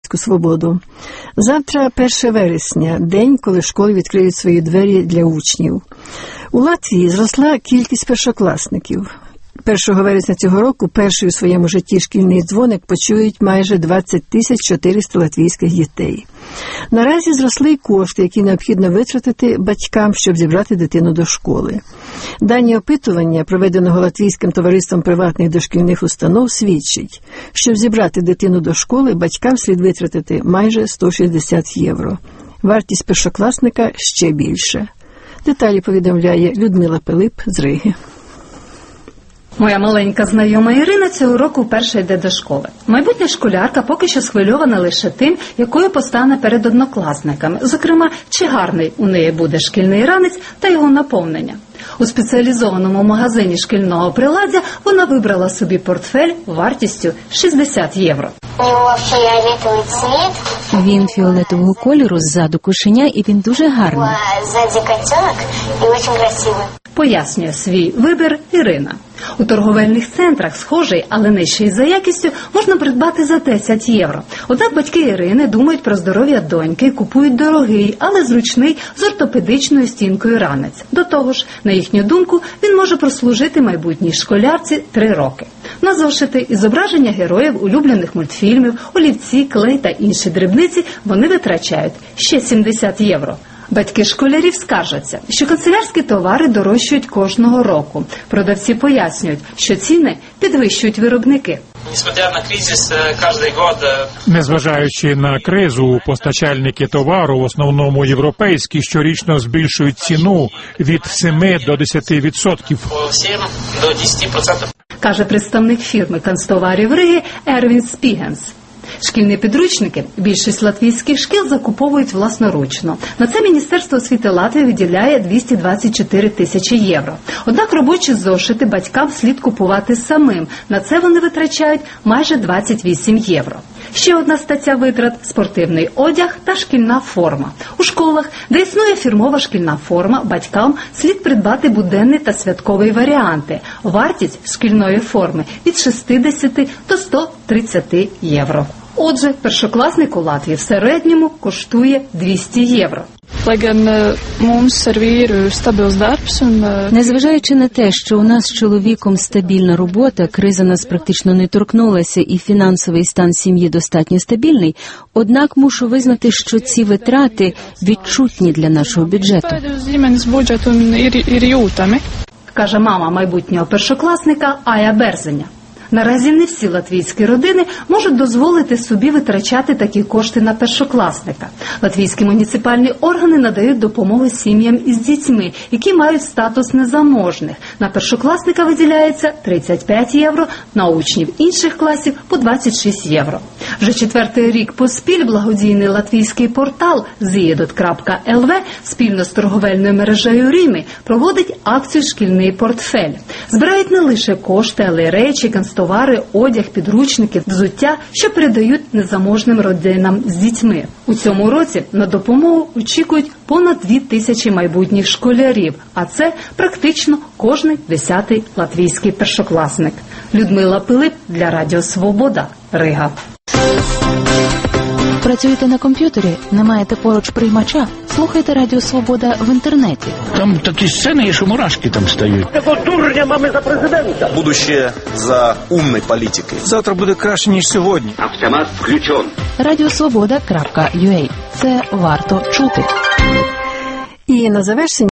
громадську свободу. Завтра 1 вересня, день, коли школи відкриють свої двері для учнів. У Латвії зросла кількість першокласників. 1 вересня цього року перший у своєму житті шкільний дзвоник почують майже 20 400 латвійських дітей. Наразі зросли й кошти, які необхідно витратити батькам, щоб зібрати дитину до школи. Дані опитування, проведеного Латвійським товариством приватних дошкільних установ, свідчить, щоб зібрати дитину до школи, батькам слід витратити майже 160 євро. Вартість першокласника ще більше. Деталі повідомляє Людмила Пилип з Риги. Моя маленька знайома Ірина цього року вперше йде до школи. Майбутня школярка поки що схвильована лише тим, якою постане перед однокласниками. Зокрема, чи гарний у неї буде шкільний ранець та його наповнення. У спеціалізованому магазині шкільного приладдя вона вибрала собі портфель вартістю 60 євро. Він фіолетового кольору, ззаду кошеня, і він дуже гарний. Ззаді котенок і дуже красивий. Пояснює свій вибір Ірина. У торговельних центрах схожий, але нижчий за якістю, можна придбати за 10 євро. Однак батьки Ірини думають про здоров'я доньки і купують дорогий, але зручний з ортопедичною стінкою ранець. До того ж, на їхню думку, він може прослужити майбутній школярці 3 роки. На зошити і зображення героїв улюблених мультфільмів, олівці, клей та інші дрібниці вони витрачають ще 70 євро. Батьки школярів скаржаться, що канцелярські товари дорожчають кожного року. Продавці пояснюють, що ціни підвищують виробники. Незважаючи на кризу, постачальники товару, в основному європейські, щорічно збільшують ціну від 7 до 10%. Каже представник фірми канцтоварів Риги Ервін Спігенс. Шкільні підручники більшість латвійських шкіл закуповують власноручно. На це Міністерство освіти Латвії виділяє 224 тисячі євро. Однак робочі зошити батькам слід купувати самим. На це вони витрачають майже 28 євро. Ще одна стаття витрат – спортивний одяг та шкільна форма. У школах, де існує фірмова шкільна форма, батькам слід придбати буденний та святковий варіанти. Вартість шкільної форми – від 60 до 130 євро. Отже, першокласник у Латвії в середньому коштує 200 євро. Незважаючи на те, що у нас з чоловіком стабільна робота, криза нас практично не торкнулася і фінансовий стан сім'ї достатньо стабільний, однак мушу визнати, що ці витрати відчутні для нашого бюджету. Каже мама майбутнього першокласника Ая Берзеня. Наразі не всі латвійські родини можуть дозволити собі витрачати такі кошти на першокласника. Латвійські муніципальні органи надають допомогу сім'ям із дітьми, які мають статус незаможних. На першокласника виділяється 35 євро, на учнів інших класів – по 26 євро. Вже 4-й рік поспіль благодійний латвійський портал Ziedot.lv спільно з торговельною мережею Римі проводить акцію «Шкільний портфель». Збирають не лише кошти, але й речі, канцтовари, одяг, підручники, взуття, що передають незаможним родинам з дітьми. У цьому році на допомогу очікують понад 2000 майбутніх школярів, а це практично кожний 10-й латвійський першокласник. Людмила Пилип для Радіо Свобода, Рига. Працюєте на комп'ютері? Не маєте поруч приймача? Слухайте Радіо Свобода в інтернеті. Там такі сцени, що мурашки там стають. Такого дурня мами за президента. Будущее за умной політикою. Завтра буде краще, ніж сьогодні. Автомат включен. Радіосвобода.ua. Це варто чути. І на завершення